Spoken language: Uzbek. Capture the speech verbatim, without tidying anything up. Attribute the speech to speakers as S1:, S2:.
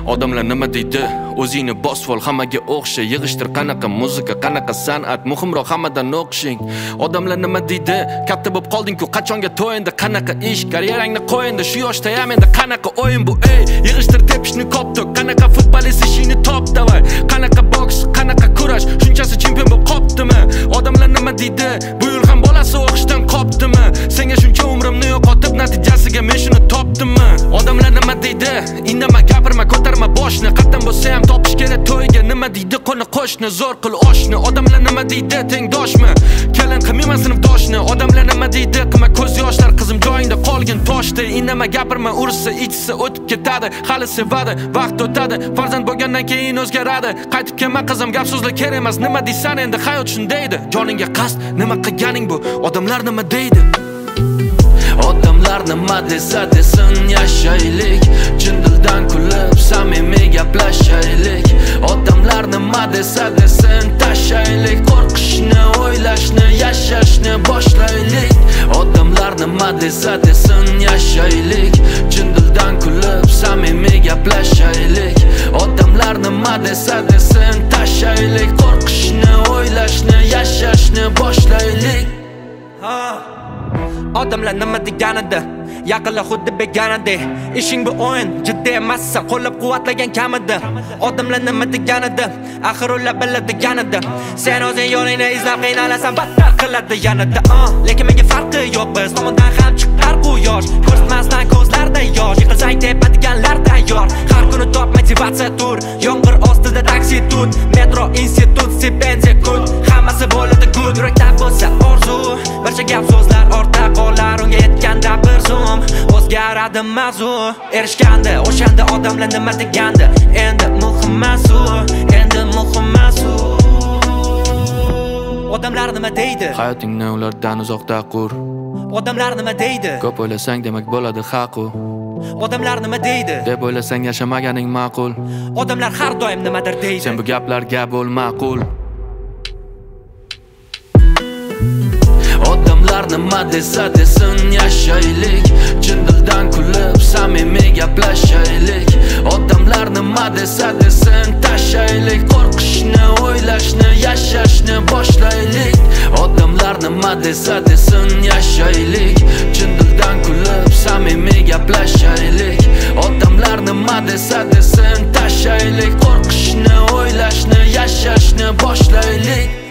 S1: Odamlar nima deydi? O'zingni bosvol, hammaga o'xsha, yig'ishtir qanaqa muzika, qanaqa san'at, muhimroq hammadan o'qishing. Odamlar nima deydi? Katta bo'lib qolding-ku, qachonga to'yindi, qanaqa ish, karyerangni qo'yindi, shu yoshda ham endi qanaqa o'yin bu, ey, yig'ishtir tepishni koptok, qanaqa futbolist ishingni top davay, qanaqa boks, qanaqa kurash, shunchasi chempion bo'lib qopdimi? Odamlar nima deydi? Bu yil ham bolasi o'qishdan qopdimi? Senga shuncha umrimni yo'qotib, natijasiga men shuni topdimmi? Odamlar nima deydi? Indama, gapirma, ko'tarma boshni, qatdan bo'lsa ham topish kerak to'yga. Nima deydi qo'ni qo'shni, zo'r qil oshni. Odamlar nima deydi? Tengdoshmi? Kelin qilmayman sinfdoshni. Odamlar nima deydi? Qilma ko'z yoshlar, qizim joyingda qolgin toshday. Indama, gapirma, ursa, ichsa o'tib ketadi, hali sevadi, vaqt o'tadi, farzand bo'lgandan keyin o'zgaradi. Qaytib kelma qizim, gap so'zlar kerak emas. Nima deysan endi, hayot shundaydi. Joningga qasd, nima qilganing bu? Odamlar nima deydi? Odamlar nima desa desin, yashaylik, chin dildan kulib samimiy gaplashaylik. Odamlar nima desa desin, tashaylik, qo'rqishni, o'ylashni, yashashni boshlaylik. Odamlar nima desa desin, yashaylik, chin dildan kulib samimiy gaplashaylik. Odamlar nima desa desin, tashaylik, qo'rqishni, o'ylashni, yashashni boshlaylik. Ha. Odamlar nima deganida, yaqinlar xuddi begonadek. Ishing bu o'yin, jiddiy emassan, qo'llab-quvvatlagan kamida. Odamlar nima deganida, axir ular biladiganida. Sen o'zing yo'lingni izlab qiynalasan, battar qiladi yanada. Lekin menga farqi yo'q, biz tomondan ham chiqar bu yosh. Ko'rsatmasdan ko'zlarda yosh, yiqilsang tepadiganlar tayyor. Har kuni top motivatsiya tur, yomg'ir ostida taksi tut, metro institut, stipendiya kut, hammasi bo'ladi good. Yurakda bo'lsa orzu, barcha gap so'zlar ortda qolar, unga yetganda bir zum o'zgaradi mavzu. Erishganda o'shanda odamlar nima degandi, endi muhim emas u, endi muhim emas u. Odamlar nima deydi? Hayotingni ulardan uzoqda qur. Odamlar nima deydi? Ko'p o'ylasang demak bo'ladi haq u. Odamlar nima deydi? Deb o'ylasang yashamaganing ma'qul. Odamlar har doim nimadir deydi. Sen bu gaplarga bo'l ma'qul. Odamlar nima desa desin, yashaylik, chin dildan kulib samimiy gaplashaylik. Odamlar nima desa desin, tashaylik, qo'rqishni, o'ylashni, yashashni boshlaylik. Odamlar nima desa desin, yashaylik, chin dildan kulib samimiy gaplashaylik. Odamlar nima desa desin, tashaylik, qo'rqishni, o'ylashni, yashashni boshlaylik.